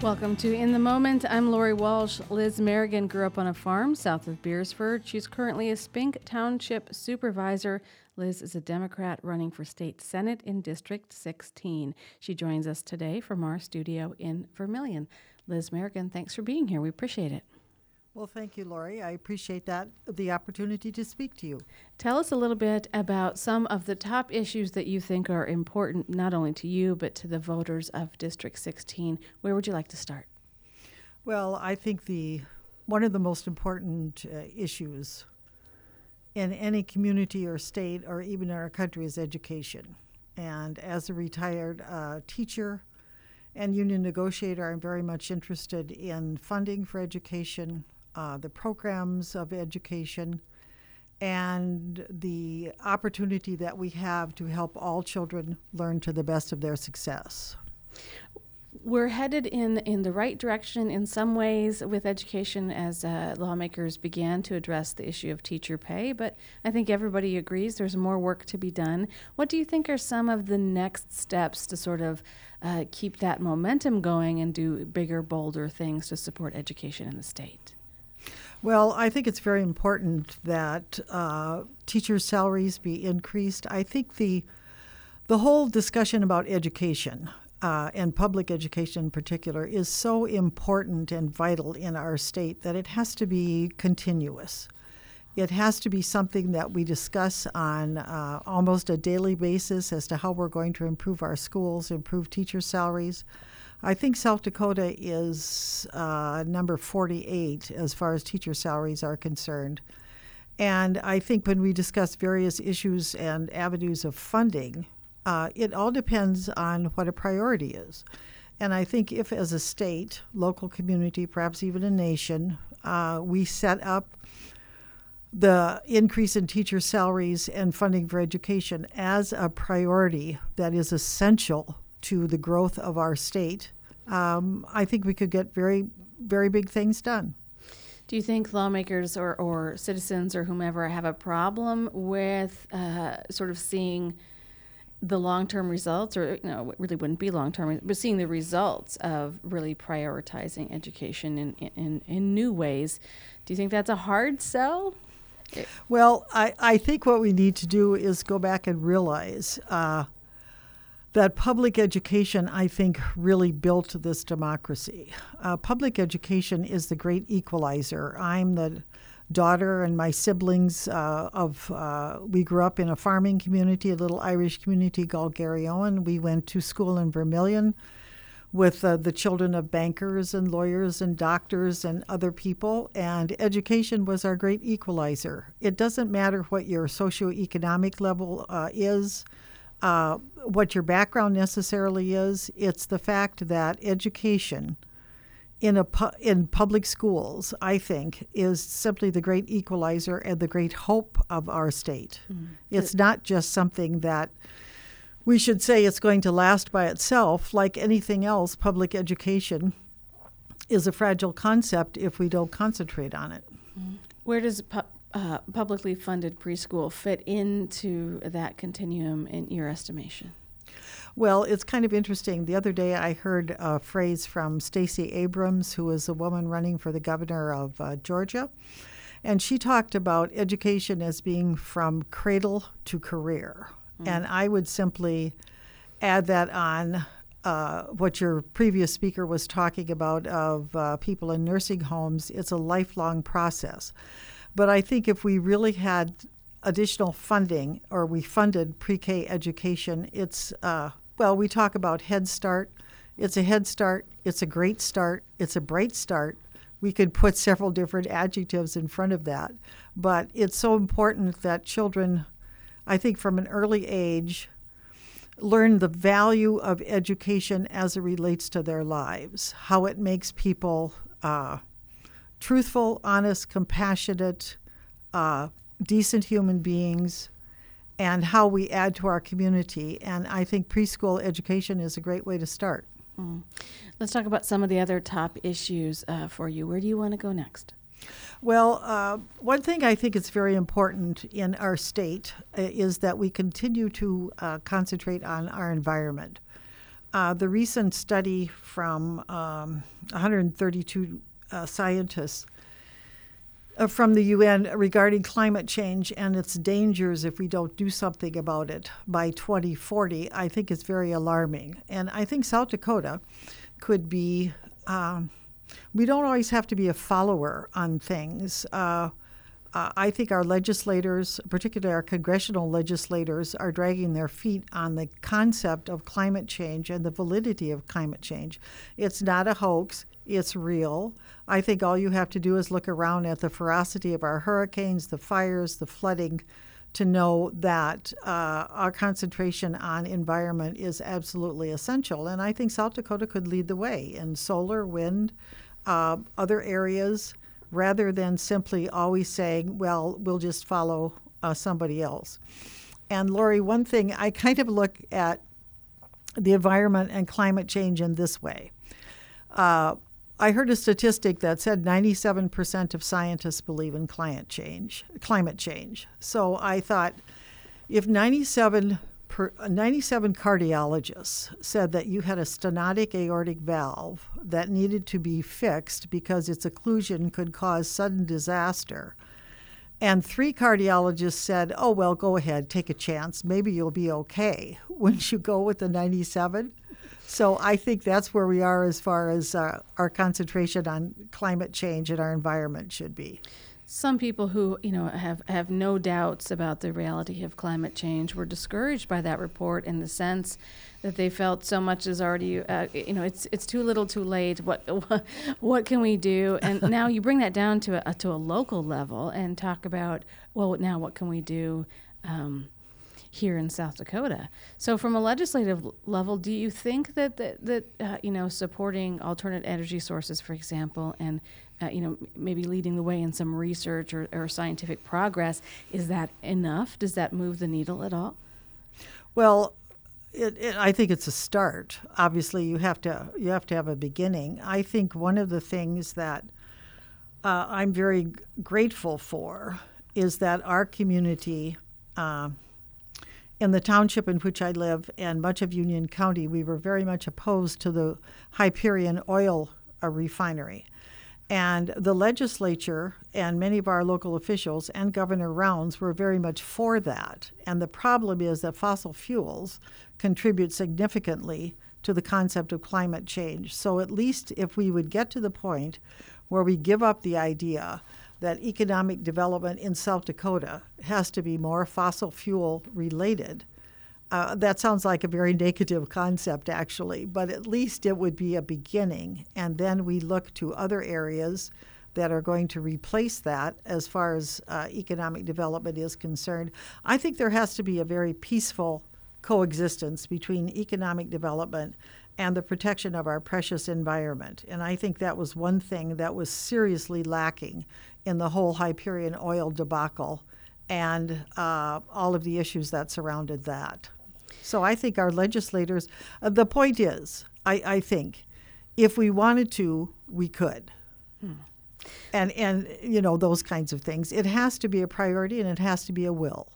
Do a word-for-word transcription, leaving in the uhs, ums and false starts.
Welcome to In the Moment. I'm Lori Walsh. Liz Merrigan grew up on a farm south of Beersford. She's currently a Spink Township supervisor. Liz is a Democrat running for state senate in District sixteen. She joins us today from our studio in Vermilion. Liz Merrigan, thanks for being here. We appreciate it. Well, thank you, Lori. I appreciate that, the opportunity to speak to you. Tell us a little bit about some of the top issues that you think are important, not only to you, but to the voters of District sixteen. Where would you like to start? Well, I think the one of the most important uh, issues in any community or state or even in our country is education. And as a retired uh, teacher and union negotiator, I'm very much interested in funding for education, Uh, the programs of education, and the opportunity that we have to help all children learn to the best of their success. We're headed in, in the right direction in some ways with education as uh, lawmakers began to address the issue of teacher pay, but I think everybody agrees there's more work to be done. What do you think are some of the next steps to sort of uh, keep that momentum going and do bigger, bolder things to support education in the state? Well, I think it's very important that uh, teachers' salaries be increased. I think the the whole discussion about education uh, and public education in particular is so important and vital in our state that it has to be continuous. It has to be something that we discuss on uh, almost a daily basis as to how we're going to improve our schools, improve teacher salaries. I think South Dakota is uh, number forty-eight as far as teacher salaries are concerned. And I think when we discuss various issues and avenues of funding, uh, it all depends on what a priority is. And I think if as a state, local community, perhaps even a nation, uh, we set up the increase in teacher salaries and funding for education as a priority that is essential to the growth of our state, um, I think we could get very, very big things done. Do you think lawmakers or, or citizens or whomever have a problem with uh, sort of seeing the long-term results, or you know, it really wouldn't be long-term, but seeing the results of really prioritizing education in, in, in new ways? Do you think that's a hard sell? Well, I, I think what we need to do is go back and realize uh, that public education, I think, really built this democracy. Uh, public education is the great equalizer. I'm the daughter and my siblings uh, of, uh, we grew up in a farming community, a little Irish community called Garryowen. We went to school in Vermilion with uh, the children of bankers and lawyers and doctors and other people, and education was our great equalizer. It doesn't matter what your socioeconomic level uh, is, uh, what your background necessarily is. It's the fact that education in a pu- in public schools, I think, is simply the great equalizer and the great hope of our state. Mm-hmm. It's not just something that we should say it's going to last by itself. Like anything else, public education is a fragile concept if we don't concentrate on it. Mm-hmm. Where does pu- uh, publicly funded preschool fit into that continuum in your estimation? Well, it's kind of interesting. The other day I heard a phrase from Stacey Abrams, who is a woman running for the governor of uh, Georgia, and she talked about education as being from cradle to career. Mm. And I would simply add that on uh, what your previous speaker was talking about of uh, people in nursing homes. It's a lifelong process. But I think if we really had additional funding or we funded pre-K education, it's, uh, well, we talk about Head Start. It's a head start. It's a great start. It's a bright start. We could put several different adjectives in front of that. But it's so important that children, I think from an early age, learn the value of education as it relates to their lives, how it makes people uh, truthful, honest, compassionate, uh, decent human beings, and how we add to our community. And I think preschool education is a great way to start. Mm. Let's talk about some of the other top issues uh, for you. Where do you want to go next? Well, uh, one thing I think is very important in our state uh, is that we continue to uh, concentrate on our environment. uh, the recent study from um, one hundred thirty-two uh, scientists uh, from the U N regarding climate change and its dangers if we don't do something about it by twenty forty, I think is very alarming. And I think South Dakota could be, um, we don't always have to be a follower on things. Uh, Uh, I think our legislators, particularly our congressional legislators, are dragging their feet on the concept of climate change and the validity of climate change. It's not a hoax. It's real. I think all you have to do is look around at the ferocity of our hurricanes, the fires, the flooding, to know that uh, our concentration on environment is absolutely essential. And I think South Dakota could lead the way in solar, wind, uh, other areas, rather than simply always saying, well, we'll just follow uh, somebody else. And Lori, one thing, I kind of look at the environment and climate change in this way. Uh, I heard a statistic that said ninety-seven percent of scientists believe in climate change. Climate change. So I thought, if ninety-seven Per, ninety-seven cardiologists said that you had a stenotic aortic valve that needed to be fixed because its occlusion could cause sudden disaster. And three cardiologists said, oh, well, go ahead, take a chance. Maybe you'll be okay. Wouldn't you go with the ninety-seven? So I think that's where we are as far as uh, our concentration on climate change and our environment should be. Some people who, you know, have, have no doubts about the reality of climate change were discouraged by that report in the sense that they felt so much is already, uh, you know, it's it's too little, too late. What what can we do? And now you bring that down to a to a local level and talk about, well, now what can we do um, here in South Dakota? So from a legislative level, do you think that that, that uh, you know, supporting alternate energy sources, for example, and Uh, you know, maybe leading the way in some research or, or scientific progress, is that enough? Does that move the needle at all? Well, it, it, I think it's a start. Obviously, you have to you have to have a beginning. I think one of the things that uh, I'm very g- grateful for is that our community, uh, in the township in which I live and much of Union County, we were very much opposed to the Hyperion oil uh, refinery. And the legislature and many of our local officials and Governor Rounds were very much for that. And the problem is that fossil fuels contribute significantly to the concept of climate change. So at least if we would get to the point where we give up the idea that economic development in South Dakota has to be more fossil fuel related, Uh, that sounds like a very negative concept, actually, but at least it would be a beginning. And then we look to other areas that are going to replace that as far as uh, economic development is concerned. I think there has to be a very peaceful coexistence between economic development and the protection of our precious environment. And I think that was one thing that was seriously lacking in the whole Hyperion oil debacle and uh, all of the issues that surrounded that. So I think our legislators, uh, the point is, I, I think, if we wanted to, we could. Hmm. And, and, you know, those kinds of things. It has to be a priority and it has to be a will.